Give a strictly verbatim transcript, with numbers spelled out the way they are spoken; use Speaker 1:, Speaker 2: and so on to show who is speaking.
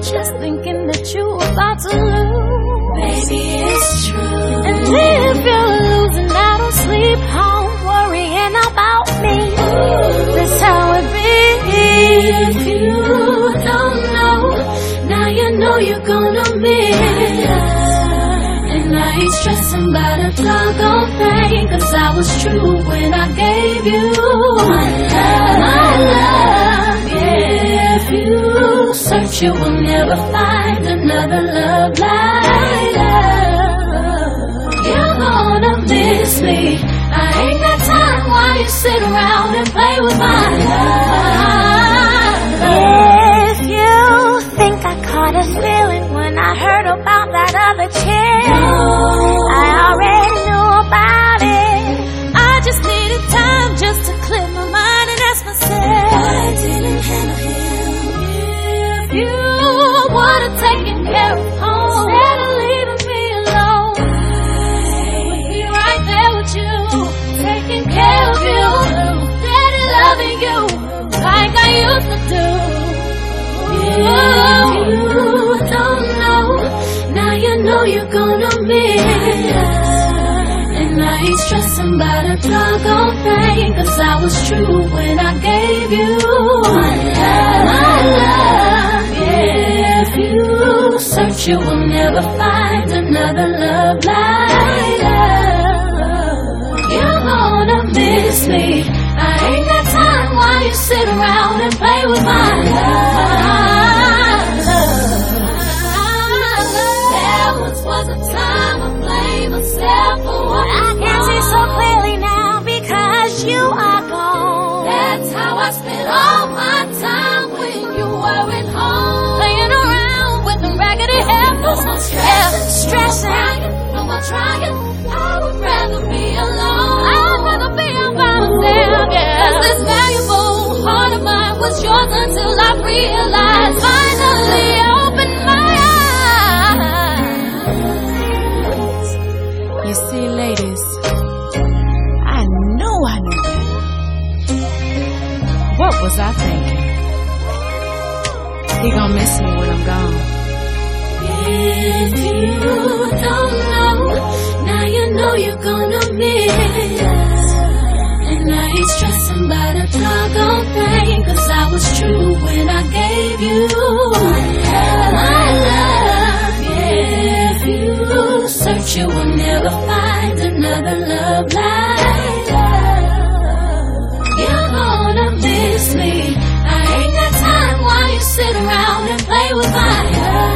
Speaker 1: just thinking that you about to lose.
Speaker 2: Baby, it's true.
Speaker 1: And if you're losing, I don't sleep home worrying about me. That's how it be.
Speaker 2: If you don't know, now you know you're gonna miss. And I ain't stressing about a doggone thing, cause I was true when I gave you my love, my love. Yeah, if you search, you will never find another love like love. You're gonna miss me. I ain't got time while you sit around and play with my love.
Speaker 1: If you think I caught a feeling when I heard about that other chick, I already knew about it. I just needed time just to clear my mind and ask myself,
Speaker 2: why didn't handle him?
Speaker 1: If you wanna take care of home instead of leaving me alone, I'd be right there with you, taking care of you, steady loving you like I used to do.
Speaker 2: If you don't know, now you know you're gonna miss. And I ain't stressing about a doggone thing, cause I was true when I gave you my love, my love. Yeah, if you search, you will never find another love like love. You're gonna miss me. I ain't got time while you sit around and play with my love. There once was a time I blamed myself for what
Speaker 1: I can see so clearly now because you are gone.
Speaker 2: That's how I spent all my time when you weren't home.
Speaker 1: Playing around with the raggedy hair.
Speaker 2: No more stressing,
Speaker 1: stressing.
Speaker 2: No more trying. I would rather be alone.
Speaker 1: I'd rather be by myself, yeah.
Speaker 2: Cause this valuable heart of mine was yours until I realized, finally opened my eyes.
Speaker 3: You see, ladies, I know I knew better. What was I thinking? He gonna miss me when I'm gone.
Speaker 2: If you don't know, now you know you're gonna miss. And I ain't stressing about a doggone thing, cause I was true when I gave you my love, my love. Yeah, if you search, you will never find another love like love. You're gonna miss me. I ain't got time while you sit around and play with my love.